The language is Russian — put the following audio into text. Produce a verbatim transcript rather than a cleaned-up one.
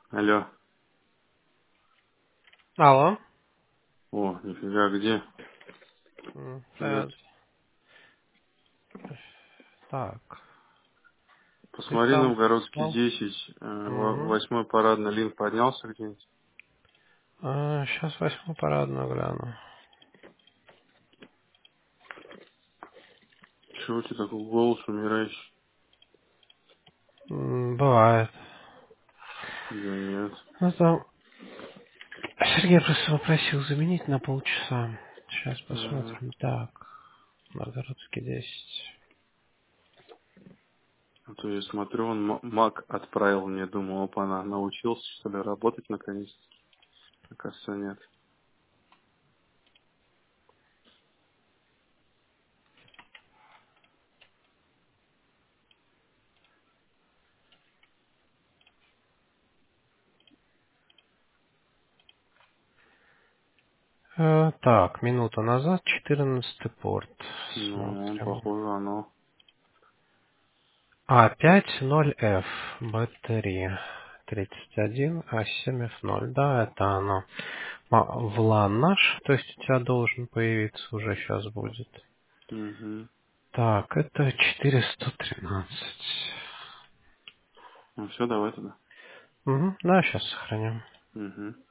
Алло. Алло. О, нифига, где? М, Привет. э, Так, ты Посмотри, там Новгородский спал? десять, э, во- Угу. восьмой парадный линк поднялся где-нибудь? Сейчас восьмую парадную гляну. Чего у тебя такой голос умирающий? М, Бывает. Да нет. Ну там Сергей просто попросил заменить на полчаса. Сейчас Ага. посмотрим. Так, Новгородский десять. А то я смотрю, он м- Мак отправил мне, думал, опа, она научился, что ли, работать наконец. Оказывается, нет. Э, Так, минуту назад, четырнадцатый порт. Ну, он, Смотрим. похоже, оно. А пять ноль эф, бэ три. тридцать один, а семь эф ноль. Да, это оно. А, в лан наш, то есть у тебя должен появиться уже сейчас будет. Угу. Так, это четыреста тринадцать. Ну все, давай тогда. Угу, да, сейчас сохраним. Угу.